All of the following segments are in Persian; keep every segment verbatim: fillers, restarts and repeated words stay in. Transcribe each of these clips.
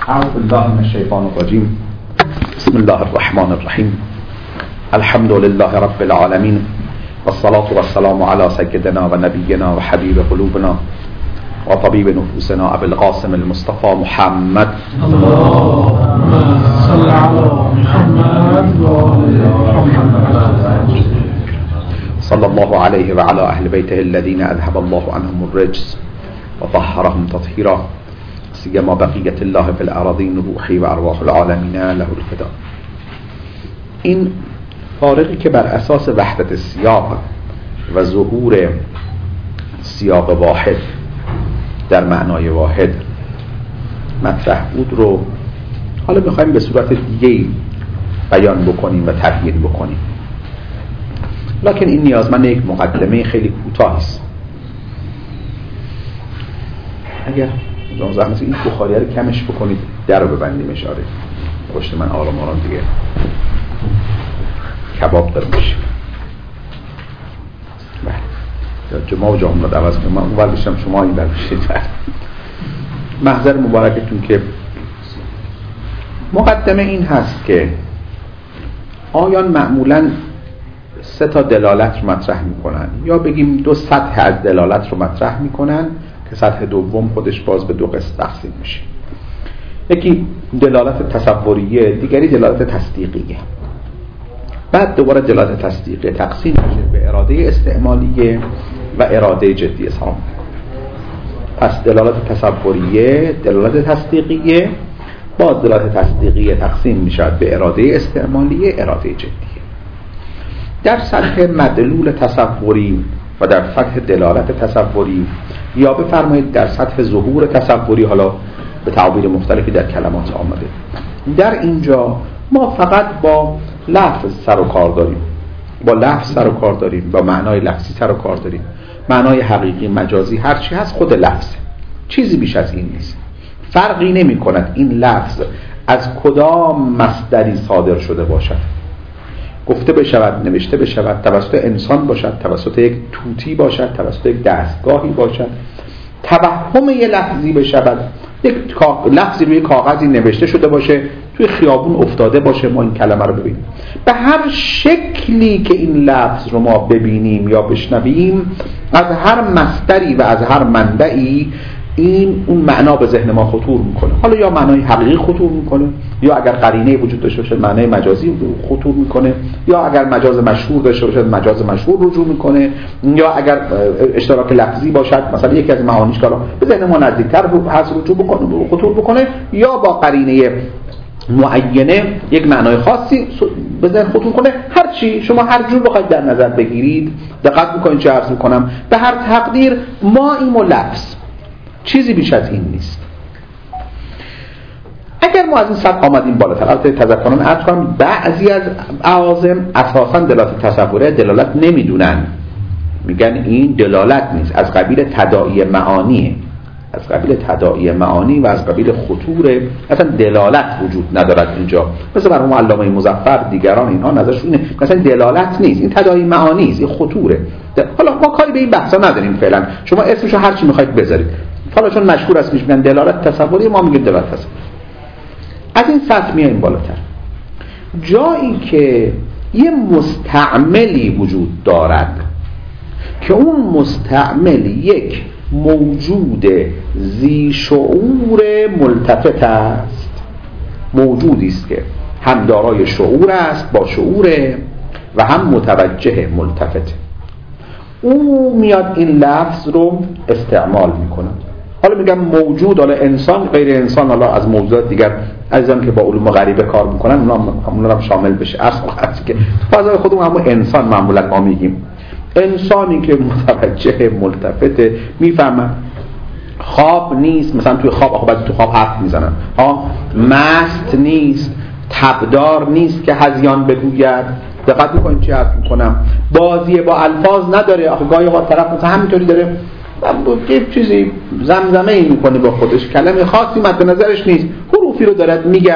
اعوذ بالله من الشیطان الرجیم. بسم الله الرحمن الرحیم. الحمد لله رب العالمین والصلاة والسلام على سيدنا و نبینا و حبیب قلوبنا و طبیب نفوسنا ابو القاسم المصطفى محمد. اللهم صل على محمد و آل محمد. صلى الله عليه وعلى اهل بيته الذين اذهب الله عنهم الرجس وطهرهم تطهيرا. سيما بقية الله في الأراضين روحي و ارواح العالمين له الفدا. این فارقی که بر اساس وحدت سیاق و ظهور سیاق واحد در معنای واحد مطرح بود رو حالا میخوایم به صورت دیگه بیان بکنیم و تبیین بکنیم، لکن این نیازمند یک مقدمه خیلی کوتاهی است. اگر جان زحمت این بخاری رو کمش بکنید، در رو ببندیم اشاره پشت من آرام آرام دیگه کباب داره میشه. بله جمعه و جامعه رو عوض کنم، من اون ور بشم شما این در بشید. محضر مبارکتون که مقدمه این هست که آیان معمولاً سه تا دلالت رو مطرح میکنن، یا بگیم دو سطح از دلالت رو مطرح میکنن که سطح دوم خودش باز به دو قسم تقسیم میشه. یکی دلالت تصوریه، دیگری دلالت تصدیقیه. بعد دوباره دلالت تصدیقیه تقسیم میشه به اراده استعمالیه و اراده جدی سلام. پس دلالت تصوریه، دلالت تصدیقیه، با دلالت تصدیقیه تقسیم میشه به اراده استعمالیه، اراده جدیه. در سطح مدلول تصوری و در سطح دلالت تصوری، یا بفرمایید در سطح ظهور تصوری، حالا به تعابیر مختلفی در کلمات آمده، در اینجا ما فقط با لفظ سر و کار داریم، با لفظ سر و کار داریم، با معنای لفظی سر و کار داریم. معنای حقیقی مجازی هر چی هست خود لفظ، چیزی بیش از این نیست. فرقی نمی کند این لفظ از کدام مصدری صادر شده باشد، گفته بشود، نوشته بشود، توسط انسان باشد، توسط یک توتی باشد، توسط یک دستگاهی باشد، توهم یه لفظی بشود، یک لفظی روی کاغذی نوشته شده باشه، توی خیابون افتاده باشه، ما این کلمه رو ببینیم. به هر شکلی که این لفظ رو ما ببینیم یا بشنویم، از هر مصدری و از هر منبعی این اون معنا به ذهن ما خطور میکنه. حالا یا معنای حقیقی خطور میکنه، یا اگر قرینه وجود داشته باشه معنای مجازی خطور میکنه، یا اگر مجاز مشهور داشته باشه مجاز مشهور رجوع میکنه، یا اگر اشتراک لفظی باشد مثلا یکی از معانیش که به ذهن ما نزدیکتر هست رجوع بکنه، خطور بکنه، یا با قرینه معینه یک معنای خاصی به ذهن خطور کنه. هر چی شما هر جور بخواید در نظر بگیرید، دقت میکنید چه عرض میکنم، به هر تقدیر ما این لفظ چیزی بیش از این نیست. اگر ما از این سطح آمدیم بالاتر، البته تذکران عرض کنم بعضی از اعاظم اساسا دلالت تصوره دلالت نمیدونن، میگن این دلالت نیست، از قبیل تداعی معانیه، از قبیل تداعی معانی و از قبیل خطوره، اصلا دلالت وجود ندارد اینجا. مثل مرحوم علامه مظفر دیگران اینها نظرشون اینه مثلا دلالت نیست، این تداعی معانی است، این خطوره. حالا ما کاری به این بحثا نداریم فعلا، شما اسمشو هر چی میخواید بذارید. حالا چون مشهور است میگن دلالت تصوری، ما میگیم دلالت تصوری. از این سطح میایم بالاتر، جایی که یه مستعملی وجود دارد که اون مستعمل یک موجود ذی شعور ملتفت است، موجودی است که هم دارای شعور است، با شعوره، و هم متوجه ملتفت. او میاد این لفظ رو استعمال میکنه. حالا میگم موجود، حالا انسان غیر انسان، حالا از موجودات دیگر عزیزان که با علوم غریبه کار میکنن اونا هم, هم شامل بشه. اصلا که فضای خودمون همون انسان معمولا ما میگیم، انسانی که متوجه ملتفته، میفهمن خواب نیست، مثلا توی خواب آخه بعضی تو خواب حرف میزنن ها، مست نیست، تبدار نیست که هذیان بگوید. دقت میکنید چی حرف میکنم، بازی با الفاظ نداره. آخه گاهی وقت طرف مثلا همینطوری داره یه چیزی زمزمه ای میکنه با خودش، کلمه خاصی مد نظرش نیست، حروفی رو دارد میگه،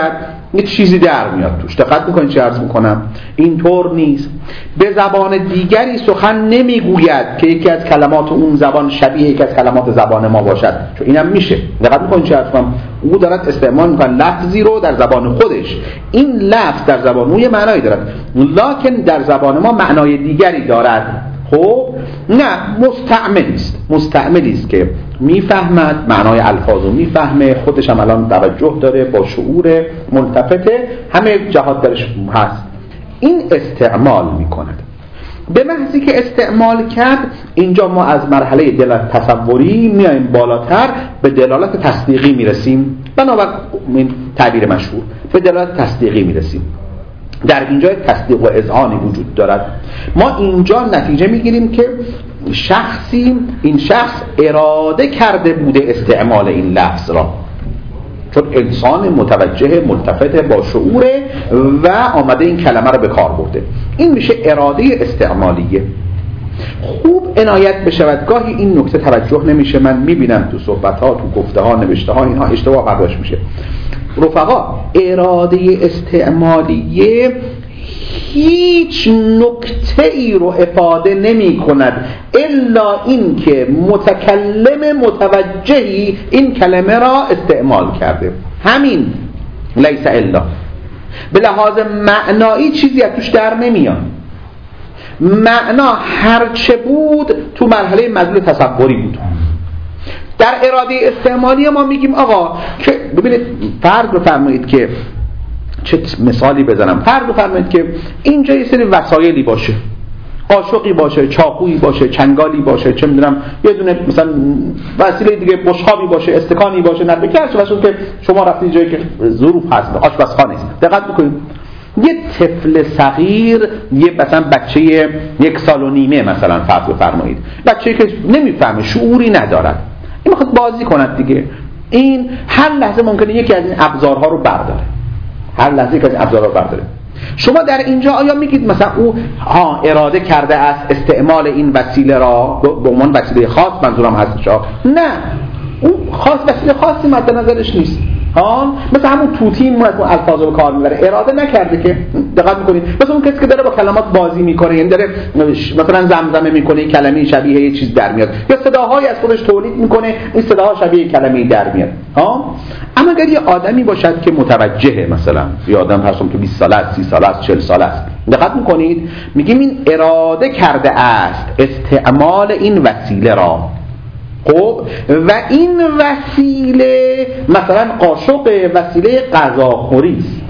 یه چیزی در میاد توش. دقت میکنید چه عرض میکنم؟ اینطور نیست. به زبان دیگری سخن نمیگوید که یکی از کلمات اون زبان شبیه یکی از کلمات زبان ما باشد، چون اینم میشه. دقت میکنید چه عرض میکنم؟ او دارد استعمال میکنه لفظی رو در زبان خودش، این لفظ در زبان او یه معنایی دارد لکن در زبان ما معنای دیگری دارد. خب نه، مستعملی است، مستعملی است که میفهمد معنای الفاظ رو، میفهمه، خودش هم الان توجه داره، با شعور ملتفته، همه جهات درش هست. این استعمال میکند. به محضی که استعمال کرد، اینجا ما از مرحله دلالت تصوری میایم بالاتر، به دلالت تصدیقی میرسیم. بنابراین این تعبیر مشهور به دلالت تصدیقی میرسیم. در اینجا تصدیق و اذعانی وجود دارد. ما اینجا نتیجه میگیریم که شخصی، این شخص اراده کرده بوده استعمال این لفظ را، چون انسان متوجه ملتفت با شعوره و آمده این کلمه را به کار برده. این میشه اراده استعمالیه. خوب عنایت بشود، گاهی این نکته توجه نمیشه، من میبینم تو صحبت ها، تو گفته ها، نوشته ها، اینها اشتباه برداشت میشه. رفقا، اراده استعمالیه هیچ نکته ای رو افاده نمی کند الا این که متکلم متوجهی این کلمه را استعمال کرده. همین، لیس الا. به لحاظ معنایی چیزی از توش در نمیاد. معنا هرچه بود تو مرحله مدلول تصوری بود. در اراده استعمالی ما میگیم آقا که ببینید، فرض بفرمایید که چه مثالی بزنم، فرض بفرمایید که اینجا یه سری وسایلی باشه، قاشقی باشه، چاقویی باشه، چنگالی باشه، چه میدونم یه دونه مثلا وسیله دیگه، بشقابی باشه، استکانی باشه، نه بگیر چه واسه که شما رفتید جایی که ظروف هست، آشپزخانه است. دقت بکنید، یه طفل صغیر، یه مثلا بچه یک سال و نیمه مثلا فرض بفرمایید، بچه‌ای که نمیفهمه، شعوری ندارد، این میخواد بازی کند دیگه، این هر لحظه ممکنه یکی از این ابزارها رو برداره، هر لحظه یکی از این ابزارها رو برداره. شما در اینجا آیا میگید مثلا او ها اراده کرده است استعمال این وسیله را به عنوان وسیله خاص، منظورم هستش؟ نه، اون خاص وسیله خاصی مد نظرش نیست. ها مثلا همون توتی اون الفاظو به کار میبره، اراده نکرده که. دقت میکنید مثلا اون کسی که داره با کلمات بازی میکنه، یعنی داره مثلا زمزمه میکنه، کلمه شبیه یه چیز در میاد، یا صداهایی از خودش تولید میکنه، این صداها شبیه کلمه در میاد. ها اما اگر یه آدمی باشد که متوجهه، مثلا یه آدم هستم که بیست ساله است، سی ساله است، چهل ساله است، دقت میکنید میگیم این اراده کرده است استعمال این وسیله را. خب و این وسیله مثلا قاشق، وسیله غذاخوری است.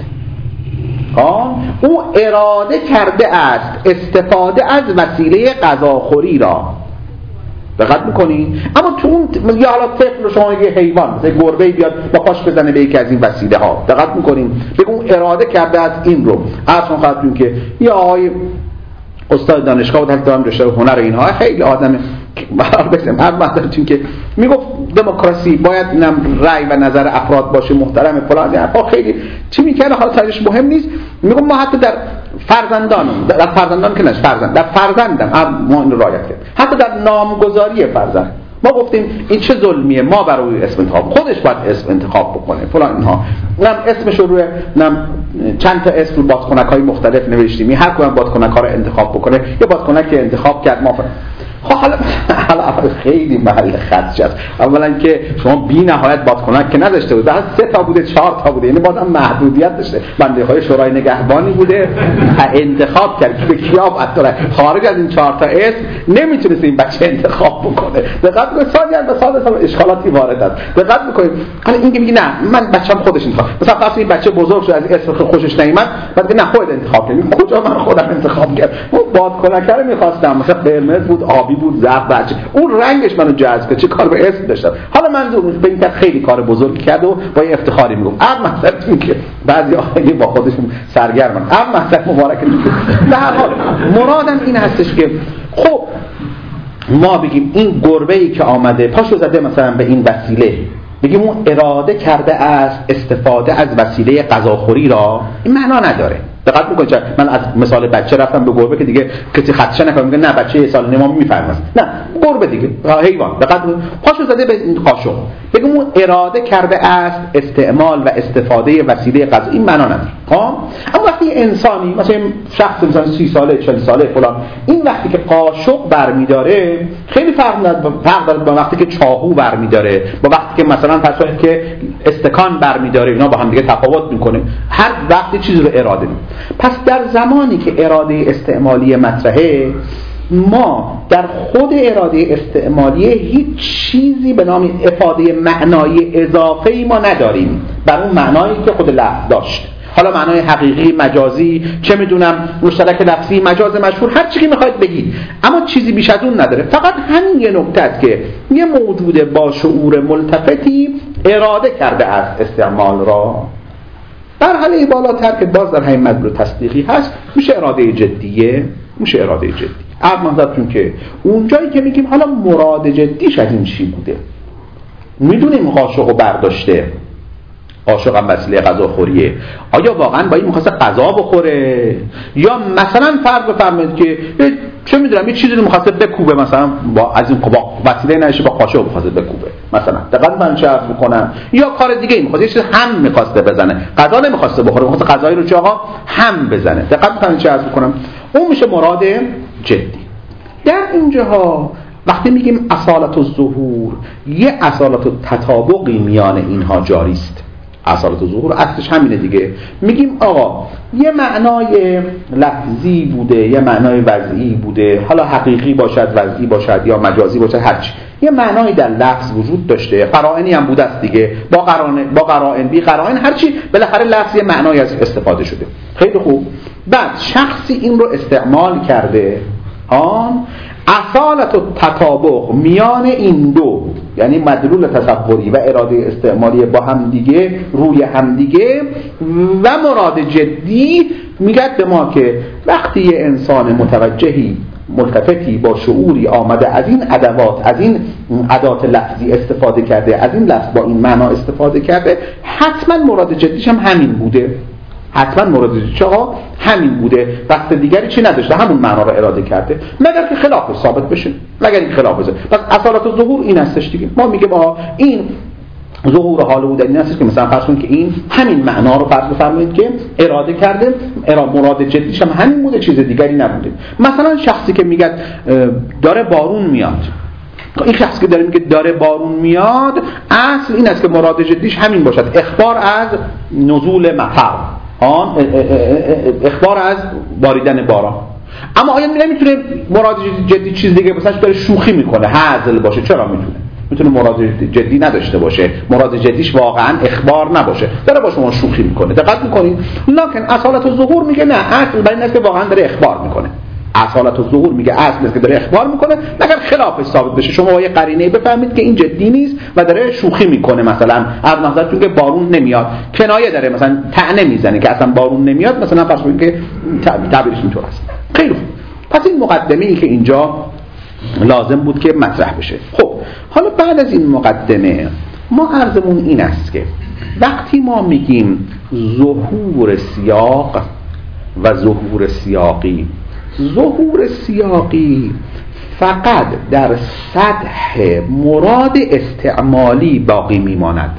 ها او اراده کرده است استفاده از وسیله غذاخوری را. دقت میکنی؟ اما تو اون یا حالا طفل شما یه حیوان مثل گربه بیاد با پاش بزنه به یکی از این وسیله ها، دقت میکنین؟ بگو اراده کرده است این رو. اصلا خواهد که یا آقای استاد دانشگاه و دارم رشته هنر اینها خیلی آدمه بهار بسیم هر وقتتون که میگفت دموکراسی باید اینم رأی و نظر افراد باشه، محترم فلان، یعنی خیلی چی میکنه، حالا سرش مهم نیست. میگم ما حتی در فرزندان، در فرزندان که نش فرزند در فرزندم ما این رو رعایت کرد، حتی در نامگذاری فرزند ما گفتیم این چه ظلمیه، ما برای اسم انتخاب، خودش باید اسم انتخاب بکنه فلان اینها. نم اسمش رو روی نم چند تا اسم رو بادکنک‌های مختلف نوشتیم، هر کدوم بادکنک‌ها رو انتخاب بکنه، یه بادکنک که انتخاب کرد ما. خب حالا حالا خیلی محل خدش است. اولا که شما بی نهایت بادکنک که نداشته بود، بعد سه تا بوده، چهار تا بوده، یعنی بازم محدودیت داشته. بنده خدای شورای نگهبانی بوده انتخاب کرد که کیا باید خارج از این چهار تا اسم نمیتونست این بچه انتخاب بکنه. دقت کنید ثانیاً به سال سال اشکالاتی وارد است. دقت میکنید حالا این که میگه نه من بچه‌م خودش انتخاب، مثلا وقتی این بچه بزرگ شد از اسم خوشش نمیاد، بعد نه خودت انتخاب کنید. کجا من خودم انتخاب کردم؟ اون بادکنک رو می‌خواستم، مثلا قرمز بود، آبی بود، زرد، بچه اون رنگش منو جذب کرد، چه کار به اسم داشتم. حالا منظور به این که خیلی کار بزرگی کرد و با یه افتخاری میگم. اما مثلا این که بعضی خیلی با خودشون سرگرمن، اما مثلا مبارکه به هر حال مرادم این هستش که خب ما بگیم این گربه‌ای که آمده پاشو زده مثلا به این وسیله، بگیم اون اراده کرده است استفاده از وسیله غذاخوری را، این معنا نداره. دقت میکنید من از مثال بچه رفتم به گربه که دیگه کسی خدشه نکنه، میگه نه بچه یه سال نیم ما میفهمه، نه گربه دیگه حیوان، دقت پاشو زده به قاشق، بگم اون اراده کرده است استعمال و استفاده وسیله غذایی، این معنا نداره. ها اما وقتی انسانی مثلا شخص مثلا سی ساله چهل ساله فلان، این وقتی که قاشق برمیداره خیلی فرق داره فرق داره با وقتی که چاقو برمیداره، با وقتی که مثلا فرض کنید که استکان برمیداره، اینا با هم دیگه تفاوت میکنه. هر وقتی چیزی رو اراده می. پس در زمانی که اراده استعمالی مطرحه، ما در خود اراده استعمالی هیچ چیزی به نام افاده معنای اضافه‌ای ما نداریم بر اون معنایی که خود لفظ داشت. حالا معنای حقیقی، مجازی، چه میدونم مشترک لفظی، مجاز مشهور، هر چی که میخواید بگید، اما چیزی بیش از اون نداره. فقط همین یه نکته است که یه موجود با شعور ملتفتی اراده کرده است استعمال را. در حاله بالاتر که باز در همین مدلول تصدیقی هست، میشه اراده جدیه، میشه اراده جدی. ارمانزدتون که اونجایی که میگیم حالا مراد جدیش از این چی بوده، میدونیم قاشقو برداشته، قاشق هم وسیله غذاخوریه، آیا واقعا با این میخواسته غذا بخوره یا مثلا فرض بفرمایید که چه میدونم یه چیزی رو میخواسته بکوبه، مثلا با از این با وسیله نشه با قاشق میخواسته بکوبه مثلا، دقیقاً من چه عرض میکنم، یا کار دیگه ای میخواسته یه چیز هم میخواسته بزنه، غذا نمیخواسته بخوره، میخواسته غذایی رو چه آقا هم بزنه، دقیقاً من چه عرض میکنم، اون میشه مراد جدی. در اینجاها وقتی میگیم اصالت الظهور، یه اصالت التطابقی میان اینها جاری است. اصالت الظهور اصلش همینه دیگه، میگیم آقا یه معنای لفظی بوده، یه معنای وضعی بوده، حالا حقیقی باشد، وضعی باشد یا مجازی باشد، هرچی یه معنایی در لفظ وجود داشته، قرائنی هم بوده است دیگه، با قرائن با قرائن بی قرائن هرچی، بالاخره لفظ یه معنایی از استفاده شده. خیلی خوب، بعد شخصی این رو استعمال کرده، آن اصالت التطابق میان این دو، یعنی مدلول تصوری و اراده استعمالی با هم دیگه، روی هم دیگه، و مراد جدی میگه به ما که وقتی یه انسان متوجهی ملتفتی با شعوری آمده از این ادوات، از این ادوات لفظی استفاده کرده، از این لفظ با این معنا استفاده کرده، حتما مراد جدیش هم همین بوده، حتما مراد جدیش آقا همین بوده، قصد دیگری چی نداشته، همون معنا رو اراده کرده، مگر که خلافش ثابت بشه، مگر این خلافش. پس اصالت الظهور این هستش دیگه، ما میگیم آقا این ظهور حال بوده این هستش که مثلا فرض کنید که این همین معنا رو فرض بفرمایید که اراده کرده، اراده مراد جدیش هم همین بوده، چیز دیگری نبوده. مثلا شخصی که میگه داره بارون میاد، این شخصی که داره میگه داره بارون میاد، اصل این است که مراد جدیش همین باشد، اخبار از نزول مطر، آن اخبار از باریدن باران. اما آیا نمیتونه مراد جدی چیز دیگه مثلا داره شوخی میکنه، هزل باشه؟ چرا میتونه؟ میتونه مراد جدی نداشته باشه، مراد جدیش واقعا اخبار نباشه، داره با شما شوخی میکنه، دقت میکنید؟ لکن اصالت الظهور میگه نه، اصل بر این است که واقعا داره اخبار میکنه. اصالت الظهور میگه اصل است که داره اخبار میکنه، مگر خلافش ثابت بشه، شما با یه قرینه بفهمید که این جدی نیست و داره شوخی میکنه، مثلا از نظرتون که بارون نمیاد، کنایه داره، مثلا طعنه میزنه که اصلا بارون نمیاد، مثلا فرض کنید که تعبیرش اینطور است. خیلی خوب، پس این مقدمه‌ای که اینجا لازم بود که مطرح بشه. خب حالا بعد از این مقدمه ما عرضمون این است که وقتی ما میگیم ظهور سیاق و ظهور سیاقی، ظهور سیاقی فقط در سطح مراد استعمالی باقی میماند.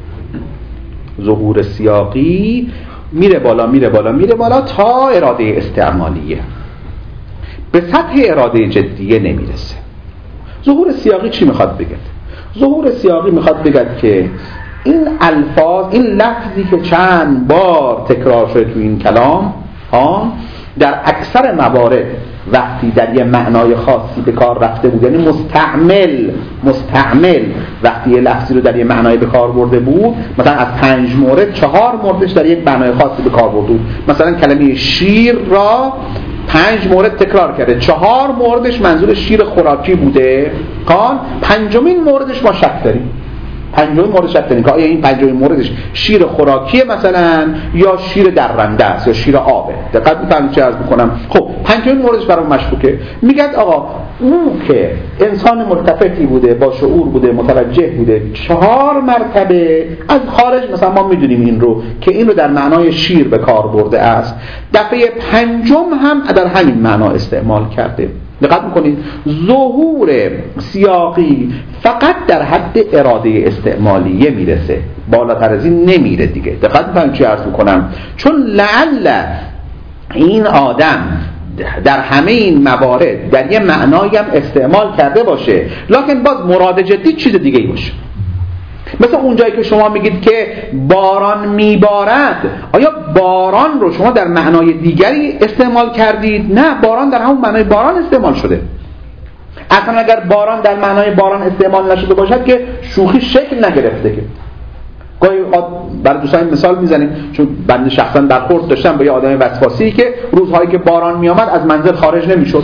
ظهور سیاقی میره بالا میره بالا میره بالا تا اراده استعمالیه، به سطح اراده جدیه نمیرسه. ظهور سیاقی چی میخواد بگه؟ ظهور سیاقی میخواد بگه که این الفاظ، این لفظی که چند بار تکرار شده تو این کلام ها، در اکثر موارد وقتی در یه معنای خاصی به کار رفته بود، یعنی مستعمل مستعمل وقتی یه لفظی رو در یه معنای به کار برده بود، مثلا از پنج مورد چهار موردش در یک معنای خاصی به کار برده بود، مثلا کلمه شیر را پنج مورد تکرار کرده، چهار موردش منظور شیر خوراکی بوده، کان پنجمین موردش ما شک داریم، پنجمین موردش شک داریم که آیا این پنجمین موردش شیر خوراکیه مثلا یا شیر درنده است یا شیر آبه. دقت می‌فرمایید چه عرض می‌کنم؟ خب پنجمین موردش برام مشکوکه. میگه آقا اون که انسان ملتفتی بوده، با شعور بوده، متوجه بوده، چهار مرتبه از خارج مثلا ما میدونیم این رو که این رو در معنای شیر به کار برده است، دفعه پنجم هم در همین معنا استعمال کرده. دقت میکنید ظهور سیاقی فقط در حد اراده استعمالیه میرسه، بالاتر از این نمیره دیگه. دقت میکنید چی عرض میکنم؟ چون لعل این آدم در همه این موارد در یه معنایی هم استعمال کرده باشه، لکن باز مراد جدی چیز دیگه ای باشه. مثل اونجایی که شما میگید که باران میبارد، آیا باران رو شما در معنای دیگری استعمال کردید؟ نه، باران در همون معنای باران استعمال شده. اصلا اگر باران در معنای باران استعمال نشده باشد که شوخی شکل نگرفته. که گاهی برای دوستان مثال میزنیم، چون بنده شخصا برخورد داشتم با یه آدم وسواسی که روزهایی که باران میامد از منزل خارج نمیشد.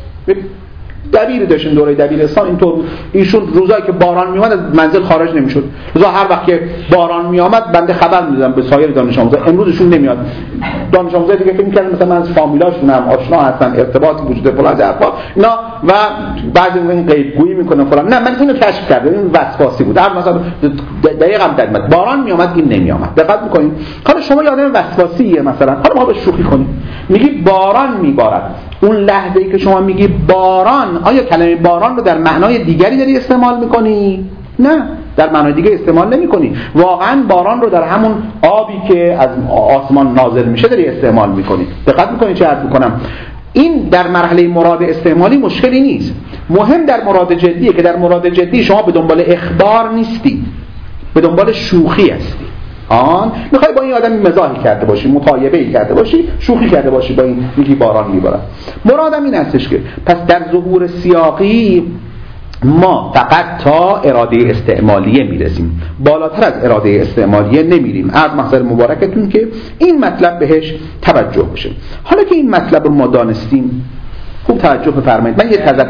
دبیر داشتیم دوره دبیرستان اینطور بود، ایشون روزایی که باران میومد از منزل خارج نمیشد. روزا هر وقت که باران میامد بنده خبر میدادم به سایر دانش آموزا امروزشون نمیاد. دانش آموزا دیگه فکر می‌کردن مثلا من از فامیلاشونم آشنا هستن، ارتباطی وجود فلان حرفا اینا، و بعضی این غیب گویی میکنن فلان. نه، من اینو کشف کردم، این وسواسی بود. هر مثلا دقیقاً در باران میامد این نمیامد. دقت میکنین؟ حالا شما یادم وسواسیه مثلا، حالا ما به شوخی کنیم میگی باران میبارد، اون لحظه‌ای که شما میگی باران، آیا کلمه باران رو در معنای دیگری داری استعمال میکنی؟ نه، در معنای دیگه استعمال نمیکنی. واقعا باران رو در همون آبی که از آسمان نازل میشه داری استعمال میکنی. دقت میکنی چه عرض میکنم؟ این در مرحله مراد استعمالی مشکلی نیست. مهم در مراد جدیه که در مراد جدی شما به دنبال اخبار نیستی، به دنبال شوخی هستی. آن میخوای با این آدم مزاحی کرده باشی، مطایبه‌ای کرده باشی، شوخی کرده باشی با این، میگی باران میبارد. مرادم این هستش که پس در ظهور سیاقی ما فقط تا اراده استعمالیه میرسیم، بالاتر از اراده استعمالیه نمیریم. از محضر مبارکتون که این مطلب بهش توجه بشه. حالا که این مطلب رو ما دانستیم، خوب توجه بفرمایید. من یه تذکر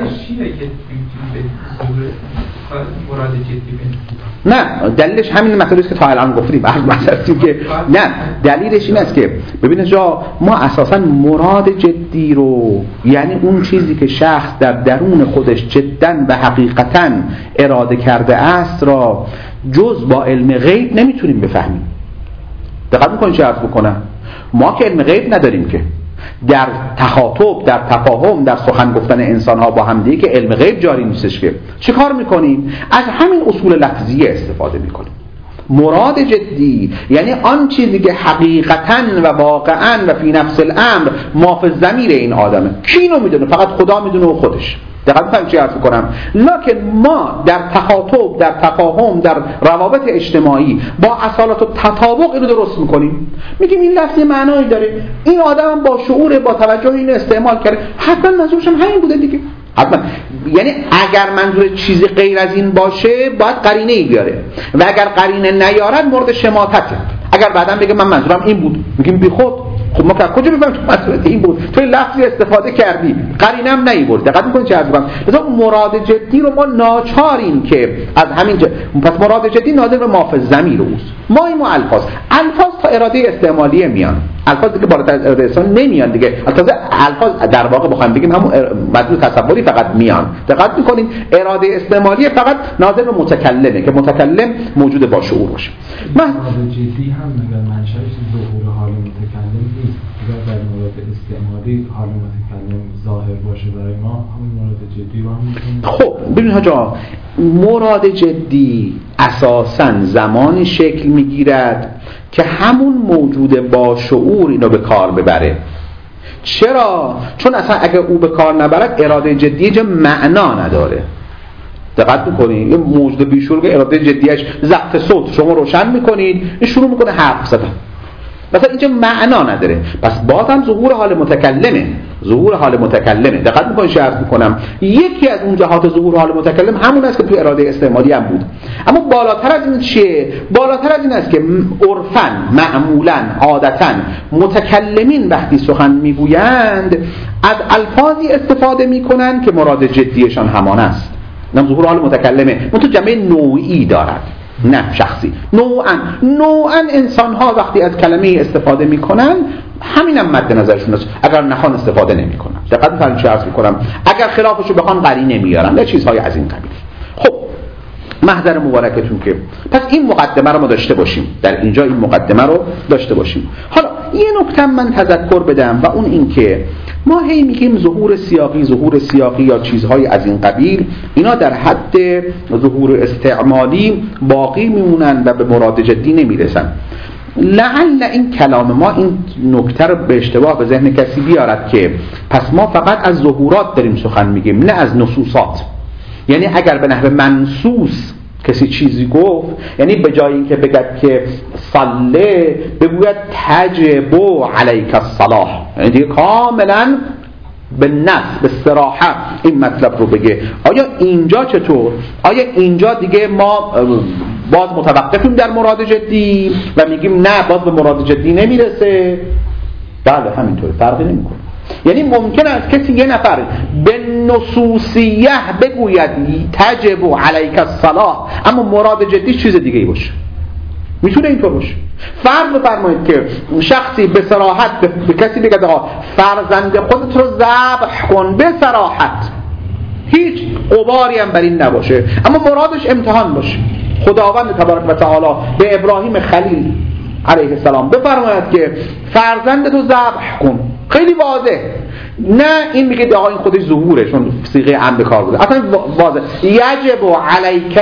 مراد جدی نه، دلیلش همین مسئله است که تا الان گفتیم. بعد مسئله که نه، دلیلش این است که ببینید جا ما اساسا مراد جدی رو، یعنی اون چیزی که شخص در درون خودش جدا و حقیقتا اراده کرده است را جز با علم غیب نمیتونیم بفهمیم. دقت میکنید چه عرض بکنم؟ ما که علم غیب نداریم، که در تخاطب، در تفاهم، در سخن گفتن انسان ها با هم دیگه که علم غیب جاری نیستش. که چه کار میکنیم؟ از همین اصول لفظیه استفاده میکنیم. مراد جدی یعنی آن چیزی که حقیقتاً و واقعاً و فی نفس الامر ما فی الضمیر این آدمه. کی اینو میدونه؟ فقط خدا میدونه و خودش. دقیقاً فهم چی عرض کنم؟ لکن ما در تخاطب، در تفاهم، در روابط اجتماعی با اصالت و تطابق اینو درست میکنیم. میگیم این لفظ معنایی داره، این آدم با شعور، با توجه اینو استعمال کرده، حتما منظورش هم همین بوده دیگه. حتما. یعنی اگر منظور چیزی غیر از این باشه باید قرینه ای بیاره، و اگر قرینه نیارد مورد شماتته. اگر بعدم بگه من منظورم این بود، میگیم بی خود. خب ما کجا بفهمیم تو مسئله این بود؟ تو لفظی استفاده کردی، قرینم نیورد. دقت می‌کنید چه عرض کنم؟ مثلا مراد جدی رو ما ناچاریم که از همین ج... پس مراد جدی ناظر به ما فی الضمیر اوست. ما این الفاظ الفاظ تا اراده استعمالیه میان، الفاظ دیگه بالاتر از اراده استعمالی نمیان دیگه. البته الفاظ در واقع بخوایم بگیم همون مدلول تصوری فقط میان. دقت می‌کنید اراده استعمالیه فقط ناظر به متکلمه که متکلم موجود با شعور باشه. مراد جدی هم مگر منشأش ظهور حال متکلم نیست. اگر در مورد استعمالی حال متکلم ظاهر باشه برای ما، همون مراد جدی رو هم می‌کنیم. خب ببین حاجا، مراد جدی اساساً زمانی شکل میگیرد که همون موجود با شعور اینو به کار ببره. چرا؟ چون اصلا اگه او به کار نبرد اراده جدی جا معنا نداره. دقت میکنید این موجود بیشعور که اراده جدیش ضبط صوت شما روشن میکنید، این شروع میکنه حرف زدن، مثلا اینجا معنا نداره. پس باز هم ظهور حال متکلمه، ظهور حال متکلمه. دقت میکنید چه عرض میکنم؟ یکی از اون جهات ظهور حال متکلم همون است که تو اراده استعمالی هم بود. اما بالاتر از این چیه؟ بالاتر از این است که عرفاً، معمولاً، عادتاً متکلمین وقتی سخن میگویند از الفاظی استفاده میکنن که مراد جدیشان همان است. نام ظهور حال متکلمه، اون تو جمعه نوعی دارد، نه شخصی. نوعاً نوعاً انسان ها وقتی از کلمه استفاده میکنن همینم مد نظرشون است. اگر نخوان استفاده نمیکنن. دقت کنید چه عرض میکنم. اگر خلافشو بخوان قرینه میارن یا چیزهای از این قبیل. خب محضر مبارکتون که پس این مقدمه رو ما داشته باشیم، در اینجا این مقدمه رو داشته باشیم. حالا یه نکته من تذکر بدم و اون این که ما هی میگیم ظهور سیاقی ظهور سیاقی یا چیزهای از این قبیل، اینا در حد ظهور استعمالی باقی میمونن و به مراد جدی نمیرسن. لعل این کلام ما این نکته رو به اشتباه به ذهن کسی بیارد که پس ما فقط از ظهورات داریم سخن میگیم، نه از نصوصات. یعنی اگر به نحو منصوص کسی چیزی گفت، یعنی به جای اینکه بگد که صله بگوید تجب علیک الصلاح، یعنی دیگه کاملا به نص به صراحت این مطلب رو بگه. آیا اینجا چطور؟ آیا اینجا دیگه ما باز متوقفیم در مراد جدی و میگیم نه باز به مراد جدی نمیرسه؟ بله همینطوره، فرقی نمیکنه. یعنی ممکن است کسی یه نفر به نصوصیه بگوید تجب علیک الصلاح اما مراد جدی چیز دیگه ای باشه. میتونه اینطور باشه. فرض بفرمایید که شخصی به صراحت به کسی بگه آقا فرزند خودت رو ذبح کن، به صراحت هیچ غباری هم بر این نباشه، اما مرادش امتحان باشه. خداوند تبارک و تعالی به ابراهیم خلیل علیه السلام بفرماید که فرزندتو ذبح کن، خیلی واضح. نه این میگه آقا این خودش ظهوره چون صیغه عام به کار بوده، اصلا واضح یجب علیک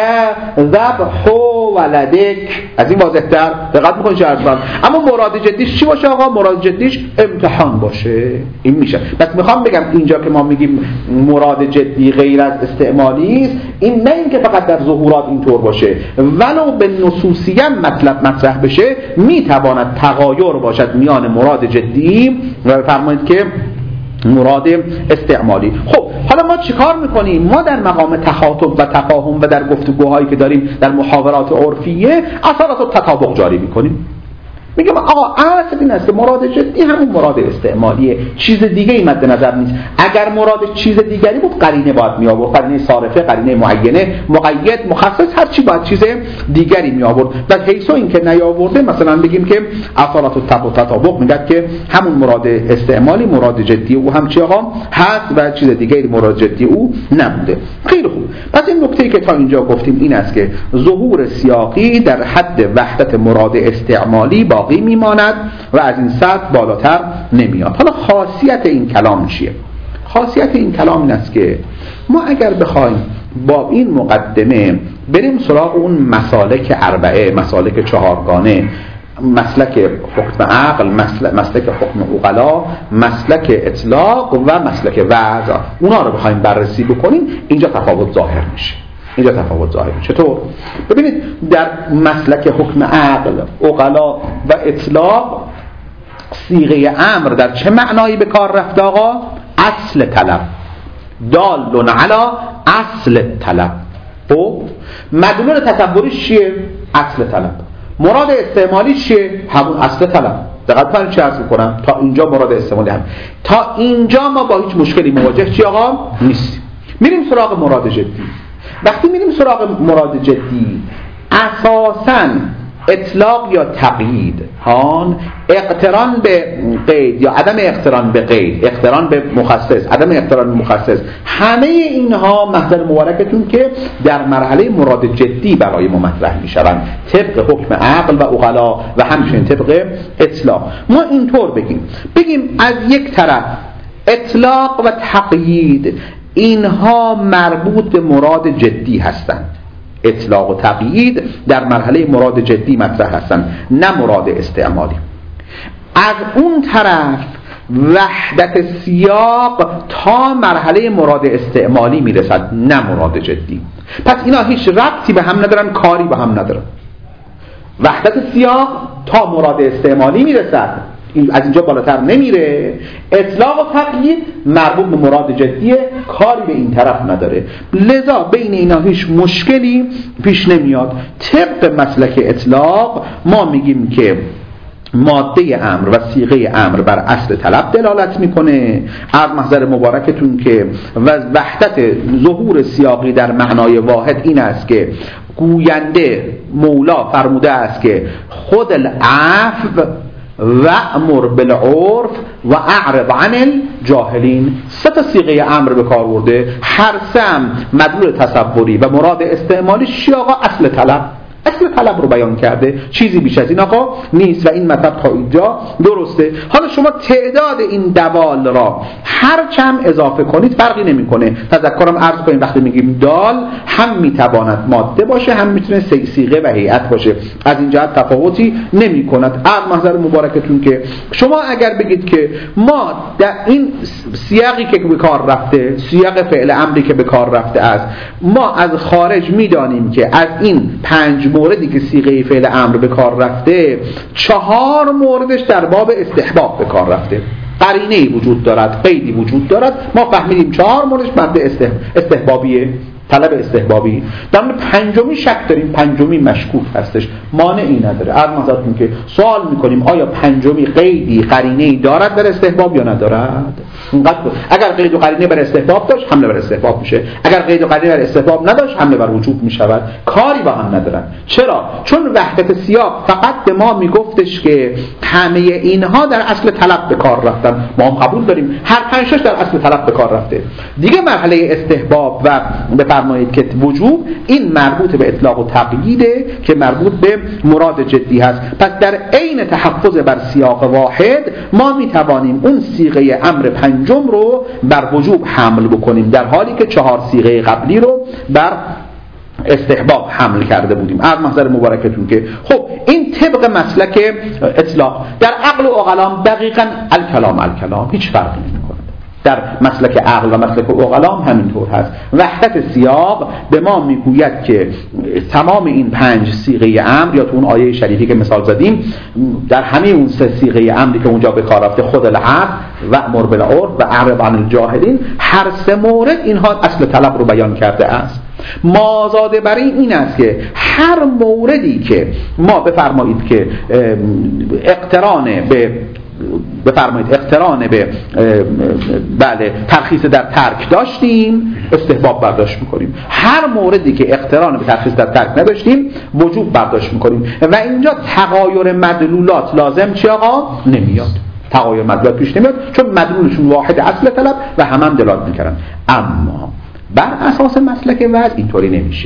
ذبح ولدک، از این واضح تر دقت میکنید چه عرض کنم. اما مراد جدیش چی باشه آقا؟ مراد جدیش امتحان باشه. این میشه. پس میخوام بگم اینجا که ما میگیم مراد جدی غیر از استعمالی است، این نه اینکه فقط در ظهورات اینطور باشه، ولو به نصوصیه مطلب مطرح بشه میتواند تغایر باشد میان مراد جدی و فرمایید که مراد استعمالی. خب حالا ما چیکار میکنیم؟ ما در مقام تخاطب و تفاهم و در گفتگوهایی که داریم در محاورات عرفیه اثرات تطابق جاری میکنیم. میگم آقا اصل این است که مراد جدی همون مراد استعمالیه، چیز دیگه ای مد نظر نیست. اگر مراد چیز دیگری بود قرینه باید می آورد، قرینه صارفه، قرینه معینه، مقید، مخصص، هر چی باید چیز دیگری می آورد. و حیث این که نیاورده مثلا بگیم که اثرات تطابق میگه که همون مراد استعمالی مراد جدی او هم چی آقا هست و چیز دیگری مراد جدی او نبوده. خیلی خوب. پس این نکته که تا اینجا گفتیم این است که ظهور سیاقی در حد وحدت مراد استعمالی باقی میماند و از این سطح بالاتر نمیاد. حالا خاصیت این کلام چیه؟ خاصیت این کلام این است که ما اگر بخوایم با این مقدمه بریم سراغ اون مسالک اربعه، مسالک چهارگانه، مسلک حکم عقل، مسلک حکم عقلا، مسلک اطلاق و مسلک وضع، اونا رو بخوایم بررسی بکنیم اینجا تفاوت ظاهر میشه. اینجا تفاوت ظاهر میشه. چطور؟ ببینید در مسلک حکم عقل، عقلا و اطلاق صیغه امر در چه معنایی به کار رفته آقا؟ اصل طلب، دال علی اصل طلب. خب مدلول تصوریش چیه؟ اصل طلب. مراد استعمالی چیه؟ همون اصل طلب. دقت کنید چه عرض می‌کنم؟ تا اینجا مراد استعمالی هم. تا اینجا ما با هیچ مشکلی مواجه چی آقا نیستیم. میریم سراغ مراد جدی. وقتی میریم سراغ مراد جدی اساساً اطلاق یا تقیید، هان اقتران به قید یا عدم اقتران به قید، اقتران به مخصص، عدم اقتران به مخصص، همه اینها محضر مبارکتون که در مرحله مراد جدی برای ما مطرح میشوند طبق حکم عقل و عقلا و همچنین طبق اطلاق. ما اینطور بگیم بگیم از یک طرف اطلاق و تقیید اینها مربوط به مراد جدی هستند، اطلاق و تقیید در مرحله مراد جدی مطرح هستند نه مراد استعمالی. از اون طرف وحدت سیاق تا مرحله مراد استعمالی میرسد نه مراد جدی. پس اینا هیچ ربطی به هم ندارن، کاری به هم ندارن. وحدت سیاق تا مراد استعمالی میرسد، از اینجا بالاتر نمیره. اطلاق و تقیید مربوط به مراد جدیه، کاری به این طرف نداره. لذا بین اینا هیچ مشکلی پیش نمیاد. طبق مسلک اطلاق ما میگیم که ماده امر و صیغه امر بر اصل طلب دلالت میکنه. از محضر مبارکتون که وحدت ظهور سیاقی در معنای واحد این است که گوینده مولا فرموده است که خود العفو وأمر بالعرف و اعرض عن الجاهلین. سه تا صیغه امر به کار برده، هر سم مدلول تصوری و مراد استعمالی چی آقا؟ اصل طلب. اصل طلب رو بیان کرده، چیزی بیش از این آقا نیست و این مطلب تا اینجا درسته. حالا شما تعداد این دوال را هر چم اضافه کنید فرقی نمیکنه. تذکرم عرض کنیم وقتی میگیم دال هم میتواند ماده باشه هم میتونه صیغه و هیئت باشه، از این جهت تفاوتی نمیکند. از محضر مبارکتون که شما اگر بگید که ما در این سیاقی که به کار رفته، سیاق فعل امری که به کار رفته است، ما از خارج میدانیم که از این پنج موردی که صیغه فعل امر به کار رفته، چهار موردش در باب استحباب به کار رفته. قرینه‌ای وجود دارد، قیدی وجود دارد، ما فهمیدیم چهار موردش مبدا استحبابیه، طلب استحبابی. در مورد پنجمی شک داریم، پنجمی مشکوک هستش، مانعی نداره. هر مازادتون که سوال میکنیم آیا پنجمی قیدی قرینه‌ای دارد در استحباب یا ندارد؟ اینقدر اگر قید و قرینه بر استحباب داشت حمله بر استحباب میشه، اگر قید و قرینه بر استحباب نداشت حمله بر وجوب میشود. کاری با هم ندارن. چرا؟ چون وحدت سیاق فقط به ما میگفتش که همه اینها در اصل طلب به کار رفتن. ما هم قبول داریم هر پنجش در اصل طلب به کار رفته. دیگه مرحله استحباب و بفرمایید که وجوب، این مربوط به اطلاق و تقییده که مربوط به مراد جدی هست. پس در عین تحفظ بر سیاق واحد ما میتوانیم اون صیغه امر پنجم رو بر وجوب حمل بکنیم، در حالی که چهار صیغه قبلی رو بر استحباب حمل کرده بودیم. از محضر مبارکتون که خب این طبق مسلک اطلاق در عقل و عقلام دقیقاً الکلام الکلام هیچ فرقی نمیکنه. در مسلک عقل و مسلک عقلام همینطور هست. وحدت سیاق به ما میگوید که تمام این پنج صیغه امر یا تو اون آیه شریفی که مثال زدیم، در همه اون سه صیغه امری که اونجا به کار رفته، خود العفو و امر بالعرف و اعرض عن الجاهلین، هر سه مورد اینها اصل طلب رو بیان کرده است. مازاده بر این این است که هر موردی که ما بفرمایید که اقتران به بفرمایید اقتران به بله ترخیص در ترک داشتیم، استحباب برداشت میکنیم. هر موردی که اقتران به ترخیص در ترک نداشتیم، وجوب برداشت میکنیم. و اینجا تغایر مدلولات لازم چی آقا؟ نمیاد. تغایر مدلولات پیش نمیاد چون مدلولشون واحد اصل طلب و هم هم دلالت میکردن. اما بر اساس مسلک وضع اینطوری نمیشه.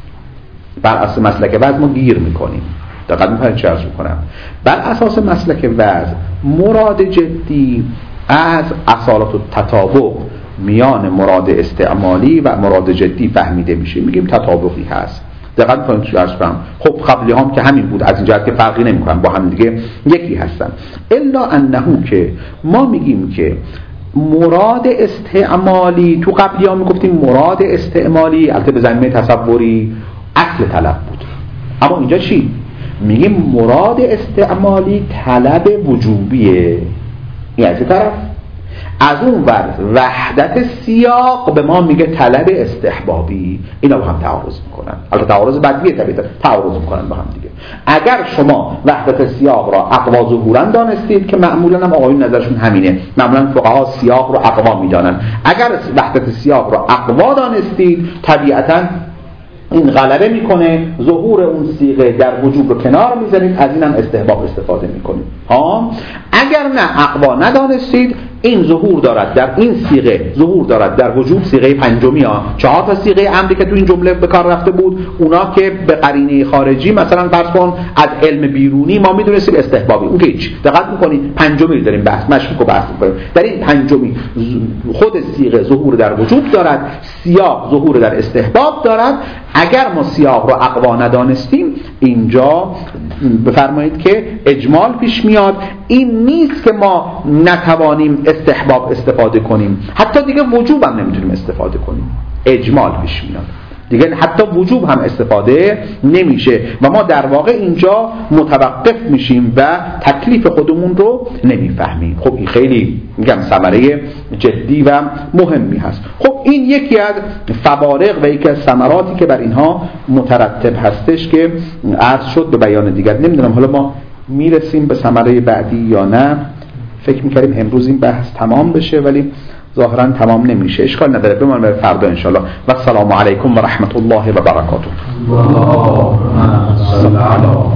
بر اساس مسلک وضع ما گیر میکنیم. دقیقاً می‌خوام چه عرض می‌کنم. بر اساس مسلک وضع مراد جدی از اصالت و تطابق میان مراد استعمالی و مراد جدی فهمیده میشه. میگیم تطابقی هست. دقیقاً می‌خوام چه عرض کنم. خب قبلی هم که همین بود، از این جهت که فرقی نمی‌کنن، با هم دیگه یکی هستن. الا انه که ما میگیم که مراد استعمالی، تو قبلی ها میگفتیم مراد استعمالی البته به زمینه تصوری اصل طلب بود، اما اینجا چی؟ میگیم مراد استعمالی طلب وجوبیه. این از طرف از اون ور وحدت سیاق به ما میگه طلب استحبابی. اینا با هم تعارض میکنن. البته تعارض بدیه، طبیعتا تعارض میکنن با هم دیگه. اگر شما وحدت سیاق را اقوا ظهورا دانستید که معمولا هم آقایون نظرشون همینه، معمولا فقها سیاق رو اقوا میدانن. اگر وحدت سیاق را اقوا دانستید طبیعتا این غلبه میکنه، ظهور اون صیغه در وجوب رو کنار میذارید، از اینم استحباب استفاده میکنید. ها اگر نه اقوا ندانستید، این ظهور دارد در این صیغه، ظهور دارد در وجوب صیغه پنجمی ها. چهار تا صیغه امری که تو این جمله به کار رفته بود، اونا که به قرینه خارجی مثلا فرض کن از علم بیرونی ما میدونستیم استحبابی، اون که هیچ. دقت میکنید پنجمی رو داریم بحث مشکوک و بحث میکنیم. در این پنجمی خود صیغه ظهور در وجوب دارد، سیاق ظهور در استحباب دارد. اگر ما سیاق رو اقوا ندانستیم، اینجا بفرمایید که اجمال پیش میاد. این نیست که ما نتوانیم استحباب استفاده کنیم، حتی دیگه وجوب هم نمیتونیم استفاده کنیم، اجمال پیش میاد دیگه، حتی وجوب هم استفاده نمیشه و ما در واقع اینجا متوقف میشیم و تکلیف خودمون رو نمیفهمیم. خب این خیلی میگم ثمره جدی و مهمی هست. خب این یکی از فوارق و یکی از ثمراتی که بر اینها مترتب هستش که عرض شد به بیان دیگر. نمیدونم حالا ما میرسیم به ثمره بعدی یا نه. فکر میکردیم امروز این بحث تمام بشه ولی ظاهرا تمام نمیشه. اشکال نداره، بمانیم برای فردا انشالله. و السلام علیکم و رحمت الله و برکاته.